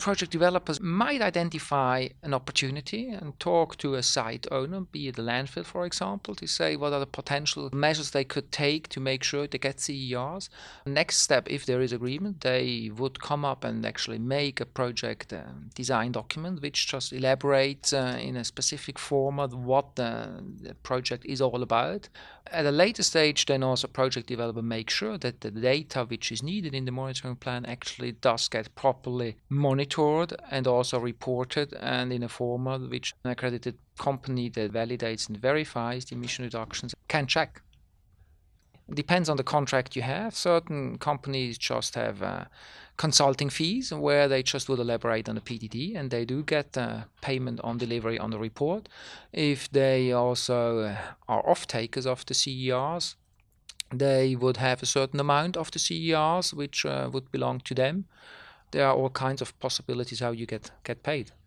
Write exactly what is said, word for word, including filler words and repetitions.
Project developers might identify an opportunity and talk to a site owner, be it a landfill, for example, to say what are the potential measures they could take to make sure they get C E Rs. Next step, if there is agreement, they would come up and actually make a project uh, design document which just elaborates uh, in a specific format what the, the project is all about. At a later stage, then also project developer makes sure that the data which is needed in the monitoring plan actually does get properly monitored and also reported, and in a format which an accredited company that validates and verifies the emission reductions can check. It depends on the contract you have. Certain companies just have uh, consulting fees where they just would elaborate on the P D D and they do get uh, payment on delivery on the report. If they also uh, are off-takers of the C E Rs, they would have a certain amount of the C E Rs which uh, would belong to them. There are all kinds of possibilities how you get, get paid.